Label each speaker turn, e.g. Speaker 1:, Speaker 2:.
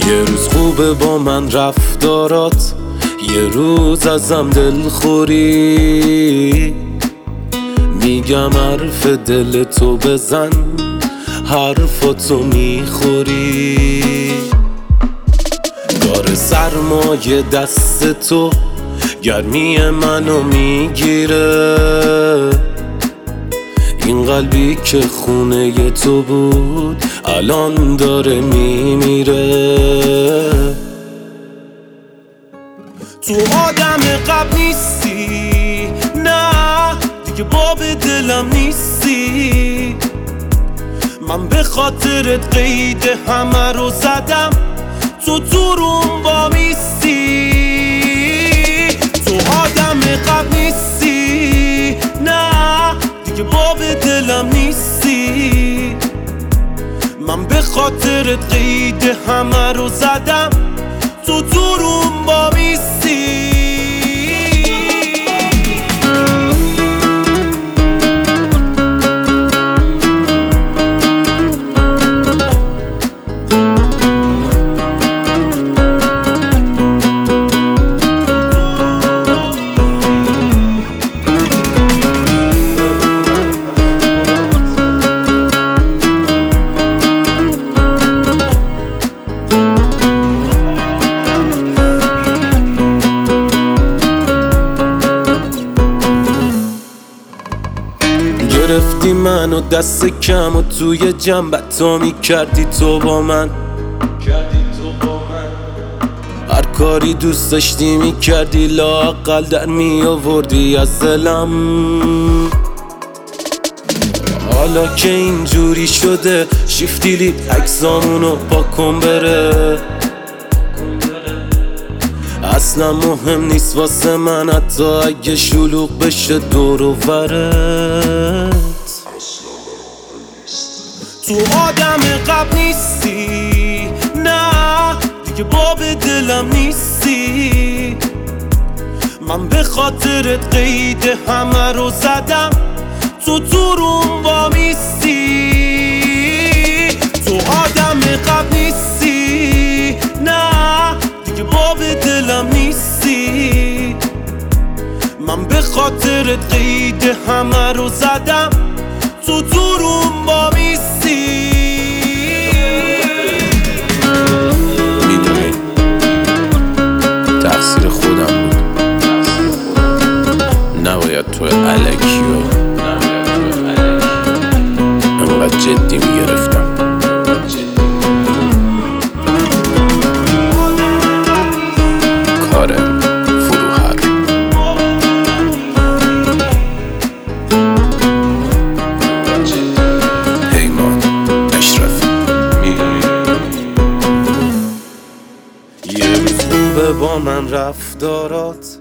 Speaker 1: یه روز خوبه با من رفتارات، یه روز ازم دلخوری. میگم حرف دل تو بزن، حرفاتو میخوری. داره سرمایه دست تو، گرمی منو میگیره. این قلبی که خونه تو بود الان داره میمیره. تو آدم قبل نیستی، نه دیگه باب دلم نیستی. من به خاطرت قید همه رو زدم، تو روم با میستی. تو آدم قبل نیستی، نه دیگه باب دلم نیستی. من به خاطرت قید همه رو زدم، تو روم با میستی. گرفتی منو دست کم و توی جنبتا میکردی تو با من. هر کاری دوست داشتی میکردی، لااقل در میآوردی از دلم. حالا که اینجوری شده شیفت دیلیت عکسامونو پاکن بره. اصلا مهم نیست واسه من حتی اگه شلوغ بشه دور و برت. تو آدم قبل نیستی، نه دیگه باب دلم نیستی. من به خاطرت قید همه رو زدم، تو روم با میستی. تو آدم قبل نیستی، نه دیگه باب دلم نیستی. من به خاطرت قید همه رو زدم، تو روم با میستی.
Speaker 2: میدونی تقصیر خودم بود، نباید تو الکی و انقدر جدی میگرفتم. کارم فروهر پیمان اشرفی.
Speaker 1: یه روز خوبه با من رفتارات،